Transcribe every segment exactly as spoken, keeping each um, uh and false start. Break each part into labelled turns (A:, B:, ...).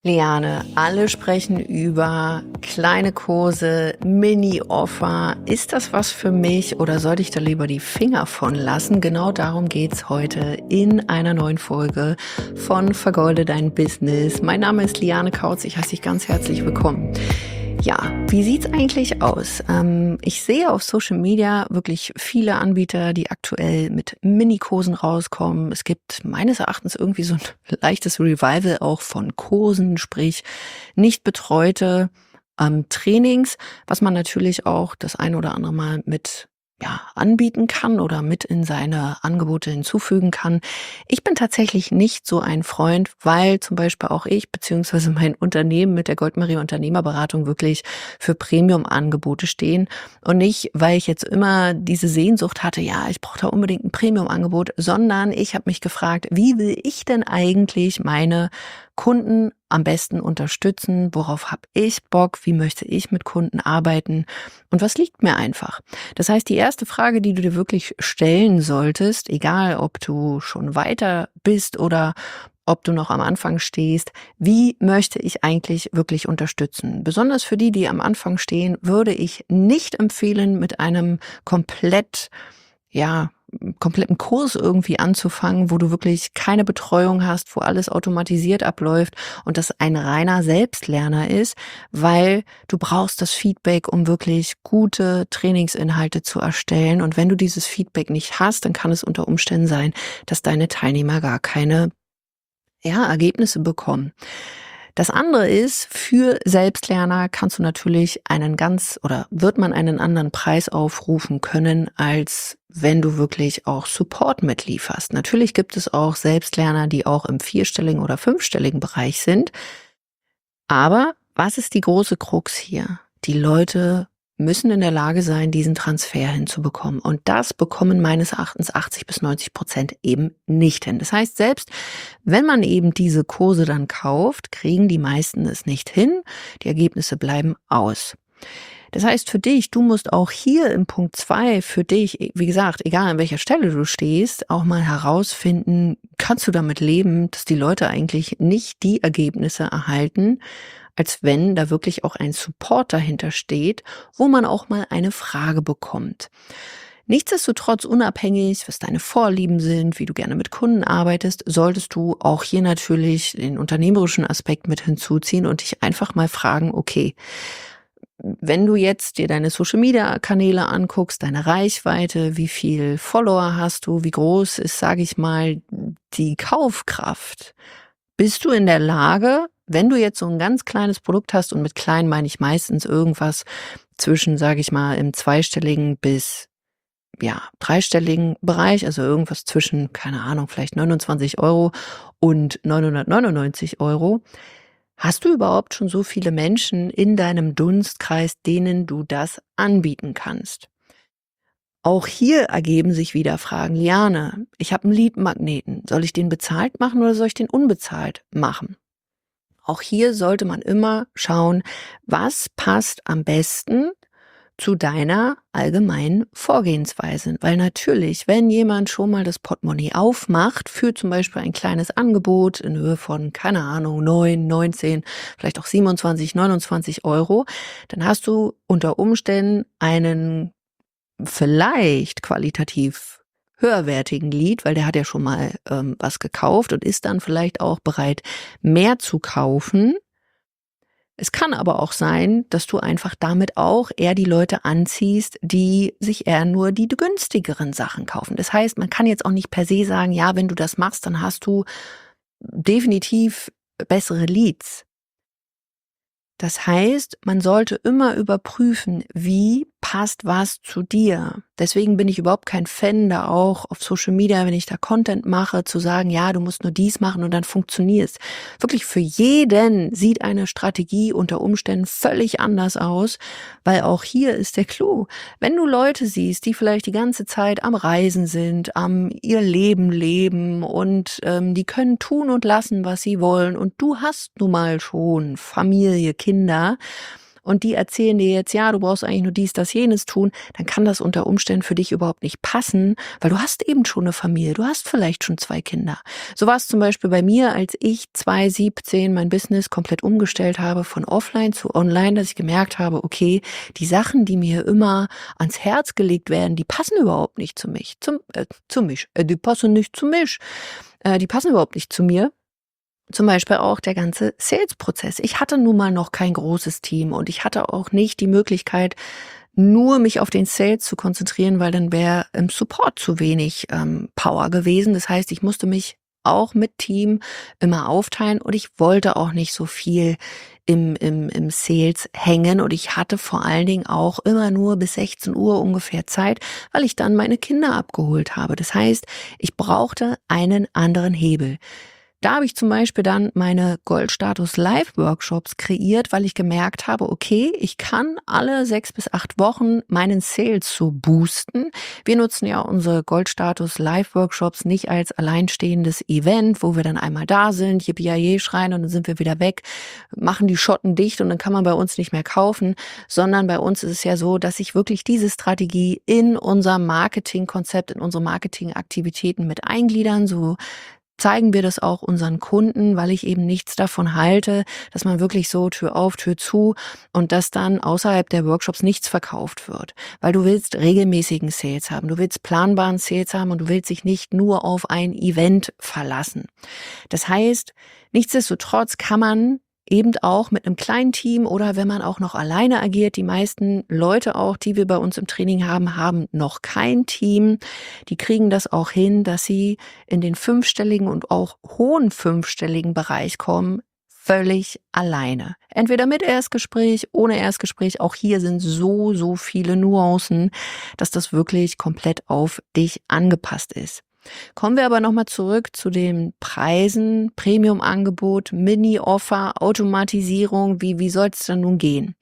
A: Liane, alle sprechen über kleine Kurse, Mini-Offer. Ist das was für mich oder sollte ich da lieber die Finger von lassen? Genau darum geht's heute in einer neuen Folge von Vergolde dein Business. Mein Name ist Liane Kautz, ich heiße dich ganz herzlich willkommen. Ja, wie sieht's eigentlich aus? Ähm, ich sehe auf Social Media wirklich viele Anbieter, die aktuell mit Mini-Kursen rauskommen. Es gibt meines Erachtens irgendwie so ein leichtes Revival auch von Kursen, sprich nicht betreute ähm, Trainings, was man natürlich auch das ein oder andere Mal mit ja, anbieten kann oder mit in seine Angebote hinzufügen kann. Ich bin tatsächlich nicht so ein Freund, weil zum Beispiel auch ich beziehungsweise mein Unternehmen mit der Goldmarie Unternehmerberatung wirklich für Premium-Angebote stehen und nicht, weil ich jetzt immer diese Sehnsucht hatte, ja, ich brauche da unbedingt ein Premium-Angebot, sondern ich habe mich gefragt, wie will ich denn eigentlich meine Kunden am besten unterstützen? Worauf habe ich Bock? Wie möchte ich mit Kunden arbeiten? Und was liegt mir einfach? Das heißt, die erste Frage, die du dir wirklich stellen solltest, egal ob du schon weiter bist oder ob du noch am Anfang stehst, wie möchte ich eigentlich wirklich unterstützen? Besonders für die, die am Anfang stehen, würde ich nicht empfehlen, mit einem komplett, ja, kompletten Kurs irgendwie anzufangen, wo du wirklich keine Betreuung hast, wo alles automatisiert abläuft und das ein reiner Selbstlerner ist, weil du brauchst das Feedback, um wirklich gute Trainingsinhalte zu erstellen. Und wenn du dieses Feedback nicht hast, dann kann es unter Umständen sein, dass deine Teilnehmer gar keine, ja, Ergebnisse bekommen. Das andere ist, für Selbstlerner kannst du natürlich einen ganz oder wird man einen anderen Preis aufrufen können, als wenn du wirklich auch Support mitlieferst. Natürlich gibt es auch Selbstlerner, die auch im vierstelligen oder fünfstelligen Bereich sind. Aber was ist die große Krux hier? Die Leute müssen in der Lage sein, diesen Transfer hinzubekommen. Und das bekommen meines Erachtens achtzig bis neunzig Prozent eben nicht hin. Das heißt, selbst wenn man eben diese Kurse dann kauft, kriegen die meisten es nicht hin. Die Ergebnisse bleiben aus. Das heißt für dich, du musst auch hier im Punkt zwei für dich, wie gesagt, egal an welcher Stelle du stehst, auch mal herausfinden, kannst du damit leben, dass die Leute eigentlich nicht die Ergebnisse erhalten, als wenn da wirklich auch ein Support dahinter steht, wo man auch mal eine Frage bekommt. Nichtsdestotrotz, unabhängig, was deine Vorlieben sind, wie du gerne mit Kunden arbeitest, solltest du auch hier natürlich den unternehmerischen Aspekt mit hinzuziehen und dich einfach mal fragen, okay, wenn du jetzt dir deine Social-Media-Kanäle anguckst, deine Reichweite, wie viel Follower hast du, wie groß ist, sage ich mal, die Kaufkraft, bist du in der Lage, wenn du jetzt so ein ganz kleines Produkt hast, und mit klein meine ich meistens irgendwas zwischen, sage ich mal, im zweistelligen bis, ja, dreistelligen Bereich, also irgendwas zwischen, keine Ahnung, vielleicht neunundzwanzig Euro und neunhundertneunundneunzig Euro. Hast du überhaupt schon so viele Menschen in deinem Dunstkreis, denen du das anbieten kannst? Auch hier ergeben sich wieder Fragen. Liane, ich habe einen Lead-Magneten. Soll ich den bezahlt machen oder soll ich den unbezahlt machen? Auch hier sollte man immer schauen, was passt am besten zu deiner allgemeinen Vorgehensweise. Weil natürlich, wenn jemand schon mal das Portemonnaie aufmacht für zum Beispiel ein kleines Angebot in Höhe von, keine Ahnung, neun, neunzehn, vielleicht auch siebenundzwanzig, neunundzwanzig Euro, dann hast du unter Umständen einen vielleicht qualitativ höherwertigen Lead, weil der hat ja schon mal ähm, was gekauft und ist dann vielleicht auch bereit, mehr zu kaufen. Es kann aber auch sein, dass du einfach damit auch eher die Leute anziehst, die sich eher nur die günstigeren Sachen kaufen. Das heißt, man kann jetzt auch nicht per se sagen, ja, wenn du das machst, dann hast du definitiv bessere Leads. Das heißt, man sollte immer überprüfen, wie passt was zu dir. Deswegen bin ich überhaupt kein Fan, da auch auf Social Media, wenn ich da Content mache, zu sagen, ja, du musst nur dies machen und dann funktionierst. Wirklich für jeden sieht eine Strategie unter Umständen völlig anders aus, weil auch hier ist der Clou. Wenn du Leute siehst, die vielleicht die ganze Zeit am Reisen sind, am ihr Leben leben und ähm, die können tun und lassen, was sie wollen und du hast nun mal schon Familie, Kinder und die erzählen dir jetzt, ja, du brauchst eigentlich nur dies, das, jenes tun, dann kann das unter Umständen für dich überhaupt nicht passen, weil du hast eben schon eine Familie, du hast vielleicht schon zwei Kinder. So war es zum Beispiel bei mir, als ich zwanzig siebzehn mein Business komplett umgestellt habe von offline zu online, dass ich gemerkt habe, okay, die Sachen, die mir immer ans Herz gelegt werden, die passen überhaupt nicht zu mich, zum, äh, zu mich, äh, die passen nicht zu mich, äh, die passen überhaupt nicht zu mir. Zum Beispiel auch der ganze Sales-Prozess. Ich hatte nun mal noch kein großes Team und ich hatte auch nicht die Möglichkeit, nur mich auf den Sales zu konzentrieren, weil dann wäre im Support zu wenig ähm, Power gewesen. Das heißt, ich musste mich auch mit Team immer aufteilen und ich wollte auch nicht so viel im, im, im Sales hängen und ich hatte vor allen Dingen auch immer nur bis sechzehn Uhr ungefähr Zeit, weil ich dann meine Kinder abgeholt habe. Das heißt, ich brauchte einen anderen Hebel. Da habe ich zum Beispiel dann meine Goldstatus Live-Workshops kreiert, weil ich gemerkt habe, okay, ich kann alle sechs bis acht Wochen meinen Sales so boosten. Wir nutzen ja unsere Goldstatus Live-Workshops nicht als alleinstehendes Event, wo wir dann einmal da sind, yippie schreien und dann sind wir wieder weg, machen die Schotten dicht und dann kann man bei uns nicht mehr kaufen, sondern bei uns ist es ja so, dass ich wirklich diese Strategie in unser Marketingkonzept, in unsere Marketingaktivitäten mit eingliedern, so zeigen wir das auch unseren Kunden, weil ich eben nichts davon halte, dass man wirklich so Tür auf, Tür zu und dass dann außerhalb der Workshops nichts verkauft wird. Weil du willst regelmäßigen Sales haben, du willst planbaren Sales haben und du willst dich nicht nur auf ein Event verlassen. Das heißt, nichtsdestotrotz kann man eben auch mit einem kleinen Team oder wenn man auch noch alleine agiert. Die meisten Leute auch, die wir bei uns im Training haben, haben noch kein Team. Die kriegen das auch hin, dass sie in den fünfstelligen und auch hohen fünfstelligen Bereich kommen, völlig alleine. Entweder mit Erstgespräch, ohne Erstgespräch. Auch hier sind so, so viele Nuancen, dass das wirklich komplett auf dich angepasst ist. Kommen wir aber nochmal zurück zu den Preisen, Premium-Angebot, Mini-Offer, Automatisierung. Wie, wie soll es dann nun gehen?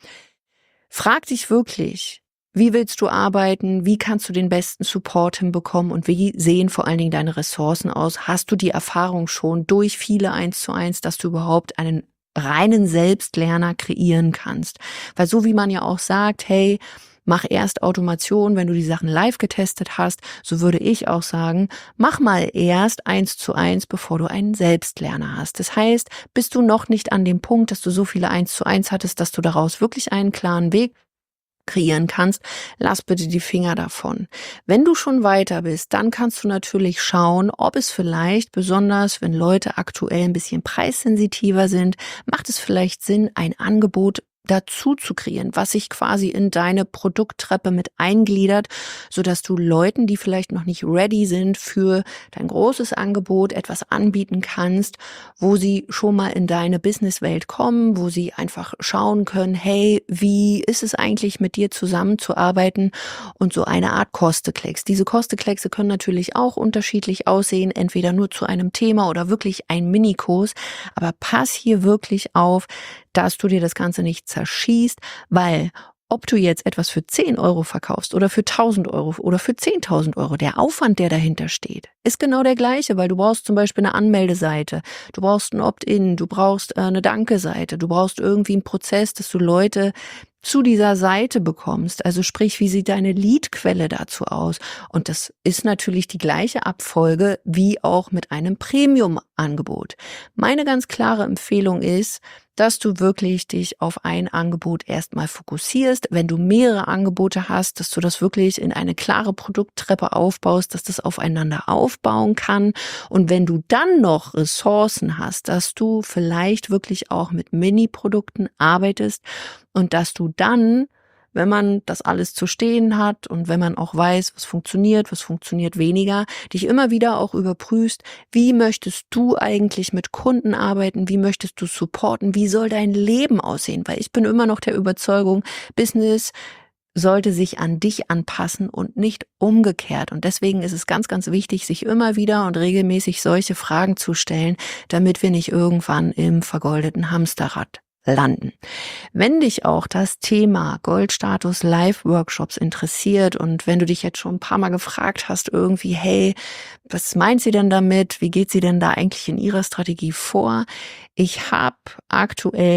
A: Frag dich wirklich, wie willst du arbeiten? Wie kannst du den besten Support hinbekommen? Und wie sehen vor allen Dingen deine Ressourcen aus? Hast du die Erfahrung schon durch viele eins zu eins, dass du überhaupt einen reinen Selbstlerner kreieren kannst? Weil so wie man ja auch sagt, hey, mach erst Automation, wenn du die Sachen live getestet hast. So würde ich auch sagen, mach mal erst eins zu eins, bevor du einen Selbstlerner hast. Das heißt, bist du noch nicht an dem Punkt, dass du so viele eins zu eins hattest, dass du daraus wirklich einen klaren Weg kreieren kannst, lass bitte die Finger davon. Wenn du schon weiter bist, dann kannst du natürlich schauen, ob es vielleicht, besonders wenn Leute aktuell ein bisschen preissensitiver sind, macht es vielleicht Sinn, ein Angebot dazu zu kreieren, was sich quasi in deine Produkttreppe mit eingliedert, sodass du Leuten, die vielleicht noch nicht ready sind für dein großes Angebot, etwas anbieten kannst, wo sie schon mal in deine Businesswelt kommen, wo sie einfach schauen können, hey, wie ist es eigentlich mit dir zusammenzuarbeiten und so eine Art Kosteklecks. Diese Kostekleckse können natürlich auch unterschiedlich aussehen, entweder nur zu einem Thema oder wirklich ein Minikurs, aber pass hier wirklich auf, dass du dir das Ganze nicht zerschießt, weil ob du jetzt etwas für zehn Euro verkaufst oder für tausend Euro oder für zehntausend Euro, der Aufwand, der dahinter steht, ist genau der gleiche, weil du brauchst zum Beispiel eine Anmeldeseite, du brauchst ein Opt-in, du brauchst äh, eine Danke-Seite, du brauchst irgendwie einen Prozess, dass du Leute zu dieser Seite bekommst. Also sprich, wie sieht deine Leadquelle dazu aus? Und das ist natürlich die gleiche Abfolge wie auch mit einem Premium-Angebot. Meine ganz klare Empfehlung ist, dass du wirklich dich auf ein Angebot erstmal fokussierst. Wenn du mehrere Angebote hast, dass du das wirklich in eine klare Produkttreppe aufbaust, dass das aufeinander aufbauen kann. Und wenn du dann noch Ressourcen hast, dass du vielleicht wirklich auch mit Mini-Produkten arbeitest und dass du dann, wenn man das alles zu stehen hat und wenn man auch weiß, was funktioniert, was funktioniert weniger, dich immer wieder auch überprüfst, wie möchtest du eigentlich mit Kunden arbeiten, wie möchtest du supporten, wie soll dein Leben aussehen, weil ich bin immer noch der Überzeugung, Business sollte sich an dich anpassen und nicht umgekehrt. Und deswegen ist es ganz, ganz wichtig, sich immer wieder und regelmäßig solche Fragen zu stellen, damit wir nicht irgendwann im vergoldeten Hamsterrad landen. Wenn dich auch das Thema Goldstatus Live-Workshops interessiert und wenn du dich jetzt schon ein paar Mal gefragt hast, irgendwie, hey, was meint sie denn damit? Wie geht sie denn da eigentlich in ihrer Strategie vor? Ich habe aktuell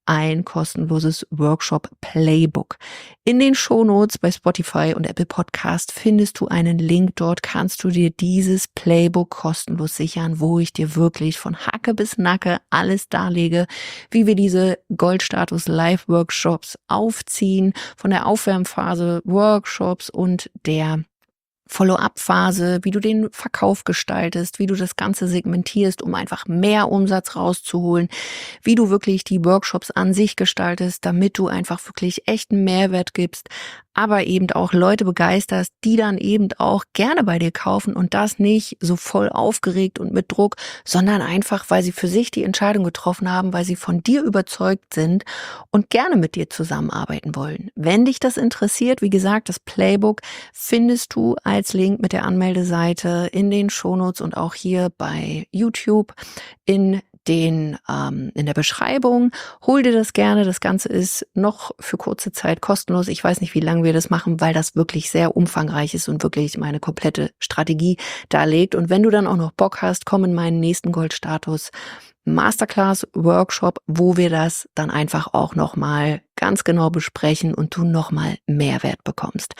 A: ein kostenloses Workshop-Playbook. In den Shownotes bei Spotify und Apple Podcast findest du einen Link. Dort kannst du dir dieses Playbook kostenlos sichern, wo ich dir wirklich von Hacke bis Nacke alles darlege, wie wir diese Goldstatus Live-Workshops aufziehen, von der Aufwärmphase, Workshops und der Follow-up-Phase, wie du den Verkauf gestaltest, wie du das Ganze segmentierst, um einfach mehr Umsatz rauszuholen, wie du wirklich die Workshops an sich gestaltest, damit du einfach wirklich echten Mehrwert gibst, aber eben auch Leute begeisterst, die dann eben auch gerne bei dir kaufen und das nicht so voll aufgeregt und mit Druck, sondern einfach, weil sie für sich die Entscheidung getroffen haben, weil sie von dir überzeugt sind und gerne mit dir zusammenarbeiten wollen. Wenn dich das interessiert, wie gesagt, das Playbook findest du als Link mit der Anmeldeseite in den Shownotes und auch hier bei YouTube in den ähm, in der Beschreibung. Hol dir das gerne. Das Ganze ist noch für kurze Zeit kostenlos. Ich weiß nicht, wie lange wir das machen, weil das wirklich sehr umfangreich ist und wirklich meine komplette Strategie darlegt. Und wenn du dann auch noch Bock hast, komm in meinen nächsten Goldstatus Masterclass Workshop, wo wir das dann einfach auch nochmal ganz genau besprechen und du nochmal Mehrwert bekommst.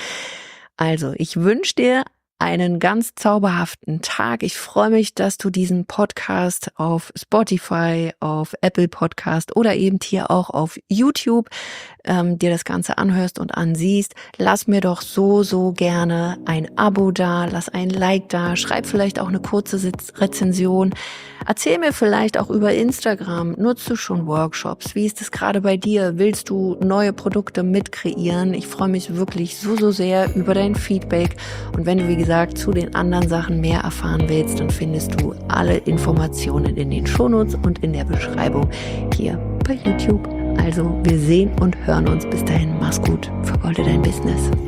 A: Also, ich wünsche dir einen ganz zauberhaften Tag. Ich freue mich, dass du diesen Podcast auf Spotify, auf Apple Podcast oder eben hier auch auf YouTube ähm, dir das Ganze anhörst und ansiehst. Lass mir doch so, so gerne ein Abo da, lass ein Like da, schreib vielleicht auch eine kurze Rezension. Erzähl mir vielleicht auch über Instagram, nutzt du schon Workshops? Wie ist es gerade bei dir? Willst du neue Produkte mitkreieren? Ich freue mich wirklich so, so sehr über dein Feedback. Und wenn du, wie gesagt, zu den anderen Sachen mehr erfahren willst, dann findest du alle Informationen in den Shownotes und in der Beschreibung hier bei YouTube. Also wir sehen und hören uns. Bis dahin, mach's gut, vergolde dein Business.